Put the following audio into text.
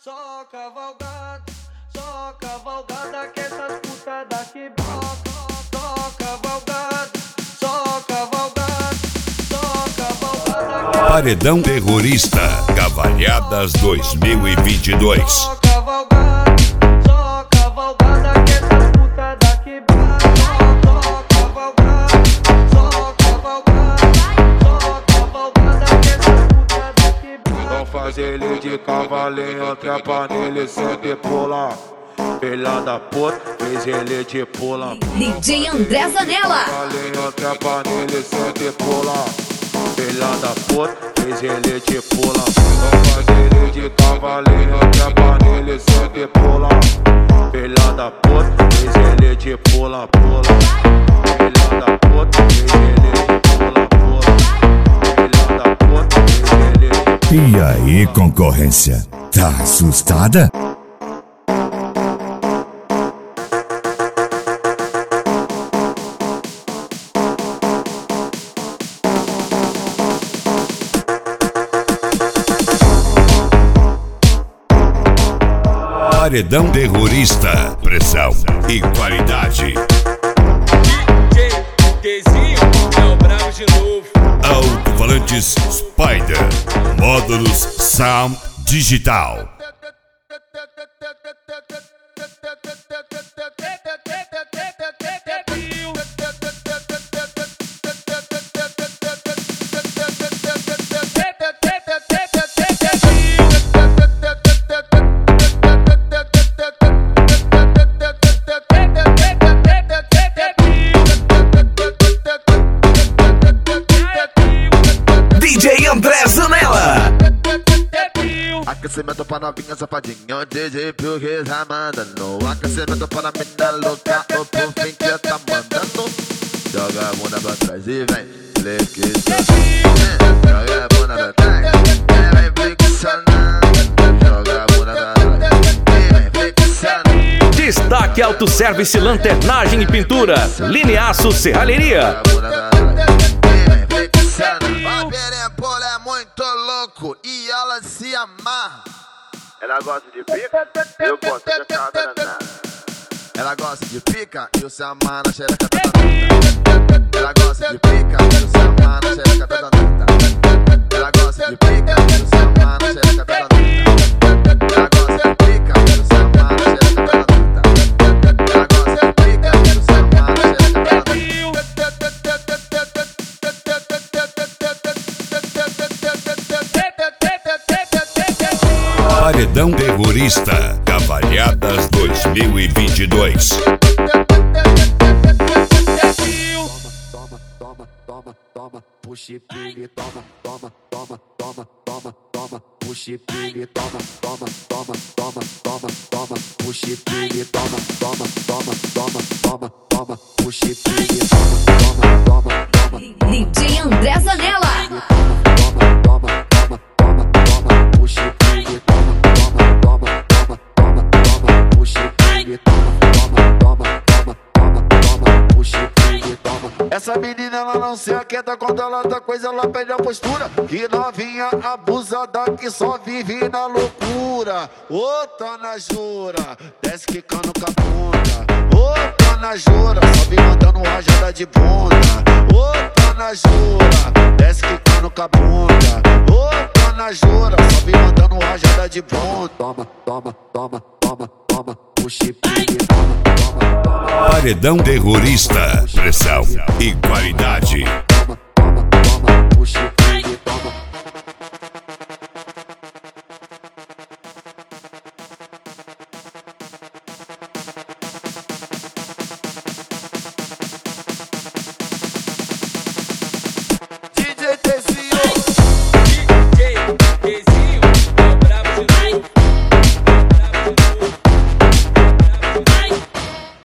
Só cavalgada que essas putas daqui broca. Só cavalgada que Paredão Terrorista Cavalhadas 2022. Só cavalgada que essas putas daqui broca. Só cavalgada que essas putas daqui broca. Vão fazer ele de cavalinho, trepa nele, sente pula. Filha da puta, fez ele de pula. DJ André Zanella. Cavalinho, trepa nele, sente pula. Filha da puta, fez ele de pula. Vão fazer ele de cavalinho, trepa nele, sente pula. Filha da puta, fez ele de pula, pula. Filha da puta, fez ele de pula, pula. Filha da puta, fez ele de pula. E aí, concorrência? Tá assustada? Paredão Terrorista, pressão e qualidade. DJ Tzinho é o bravo de novo. Alto-falantes Spider, módulos Sound Digital. DJ André Zanella. Aquecimento para novinha safadinha, DJ Pio que tá mandando. Aquecimento para mina louca, o povo que tá mandando. Joga a bunda pra trás e vem flexionando. Joga a bunda pra trás e vem flexionando. Joga a bunda pra trás e vem flexionando. Destaque Autosservice Lanternagem e Pintura. Lineaço Serralheria. A Perempola é muito louco e ela se amarra. Ela gosta de pica, eu gosto de cadeirada. Ela gosta de pica e o se amarra na xereca da danada. Ela gosta de pica e o se amarra na xereca da danada. Ela gosta de pica e o se amarra na xereca da danada. Ela gosta de pica e o se amarra na xereca da danada. Ela gosta de pica e o se amarra na xereca da danada. Paredão Terrorista Cavalhadas 2022. Toma, puxa pile, toma, puxa pile, toma, puxa pile, toma, puxa pile, toma. DJ André Zanella. Puxa pile, toma, puxa pile, toma, puxa pile, toma. Essa menina ela não se aquieta quando ela tá coisa, ela perde a postura. Que novinha abusada que só vive na loucura. Ô, tá na jura, desce quicando com a bunda. Ô, tá na jura, sobe mandando rajada de bunda. Ô, tá na jura, desce quicando com a bunda. Ô, tá na jura, sobe mandando rajada de bunda. Toma, puxa pile, toma. Paredão Terrorista, pressão e qualidade.